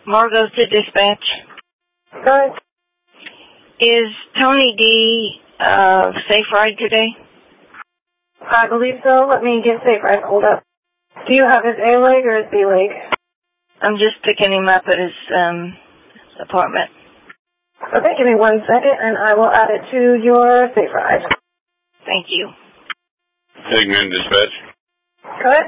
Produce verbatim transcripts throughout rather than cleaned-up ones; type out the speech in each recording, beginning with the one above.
Margot's to dispatch. Good. Is Tony D. uh, safe ride today? I believe so. Let me get safe ride. Hold up. Do you have his A leg or his B leg? I'm just picking him up at his um, apartment. Okay, give me one second, and I will add it to your safe ride. Thank you. Segment dispatch. Good.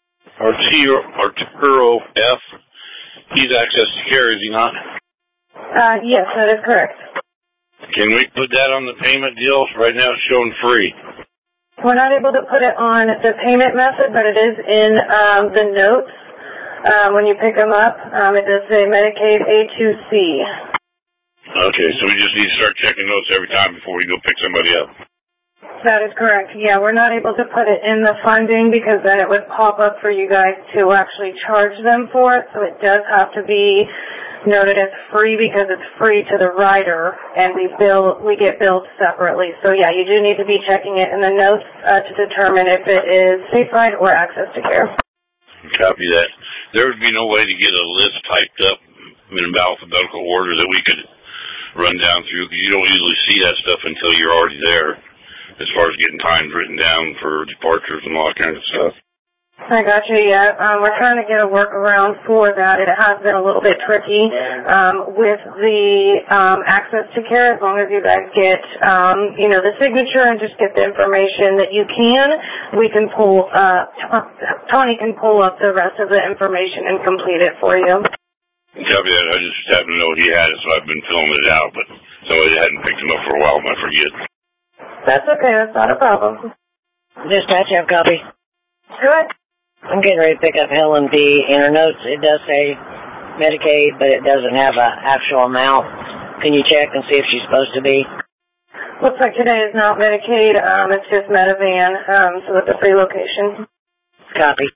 Arturo F. He's access to care, is he not? Uh, yes, that is correct. Can we put that on the payment deal? Right now it's showing free. We're not able to put it on the payment method, but it is in um, the notes. Uh, when you pick them up, um, it does say Medicaid A two C. Okay, so we just need to start checking notes every time before we go pick somebody up. That is correct. Yeah, we're not able to put it in the funding because then it would pop up for you guys to actually charge them for it. So it does have to be noted as free because it's free to the rider, and we bill we get billed separately. So yeah, you do need to be checking it in the notes uh, to determine if it is safe ride or access to care. Copy that. There would be no way to get a list typed up in alphabetical order that we could run down through, because you don't usually see that stuff until you're already there, as far as getting times written down for departures and all that kind of stuff. I got you, yeah. Um, we're trying to get a workaround for that. It has been a little bit tricky um, with the um, access to care. As long as you guys get, um, you know, the signature and just get the information that you can, we can pull, uh, Tony can pull up the rest of the information and complete it for you. Copy that. I just happened to know he had it, so I've been filling it out, but somebody hadn't picked him up for a while, and I forget. That's okay. That's not a problem. Dispatch, have a copy. Good. I'm getting ready to pick up Helen B. In her notes, it does say Medicaid, but it doesn't have an actual amount. Can you check and see if she's supposed to be? Looks like today is not Medicaid. Um, it's just Medivan, um, so it's a free location. Copy.